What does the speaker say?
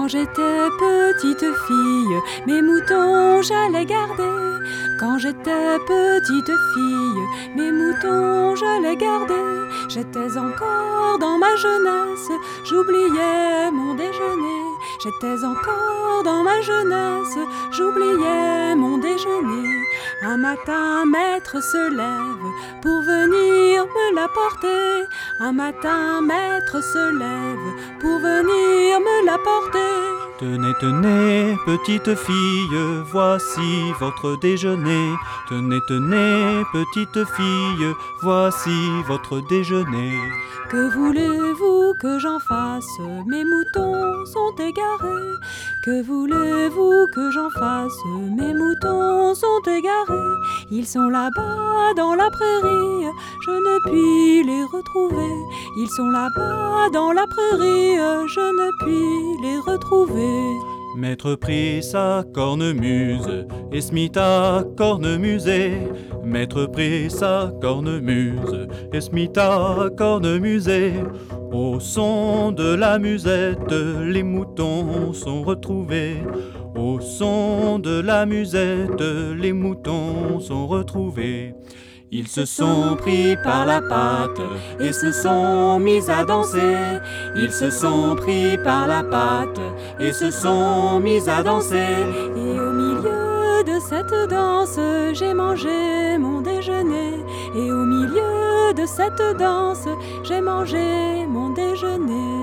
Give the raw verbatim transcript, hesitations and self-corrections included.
j'étais petite fille, mes moutons j'allais garder. Quand j'étais petite fille, mes moutons j'allais garder. J'étais encore dans ma jeunesse, j'oubliais mon déjeuner. J'étais encore dans ma jeunesse, j'oubliais mon déjeuner. Un matin, maître se lève pour venir me l'apporter. Un matin, maître se lève pour venir me l'apporter. Tenez, tenez, petite fille, voici votre déjeuner. Tenez, tenez, petite fille, voici votre déjeuner. Que voulez-vous que j'en fasse? Mes moutons sont égarés. Que voulez-vous que j'en fasse? Mes moutons sont égarés. Ils sont là-bas dans la prairie, je ne puis les retrouver. Ils sont là-bas dans la prairie, je ne puis les retrouver. Maître prit sa cornemuse et se mit à cornemuser. Maître prit sa cornemuse et se mit à cornemuser. Au son de la musette, les moutons sont retrouvés. Au son de la musette, les moutons sont retrouvés. Ils se sont pris par la patte et se sont mis à danser. Ils se sont pris par la patte et se sont mis à danser. Et au milieu de cette danse, j'ai mangé mon déjeuner. Et au milieu de cette danse, j'ai mangé mon déjeuner.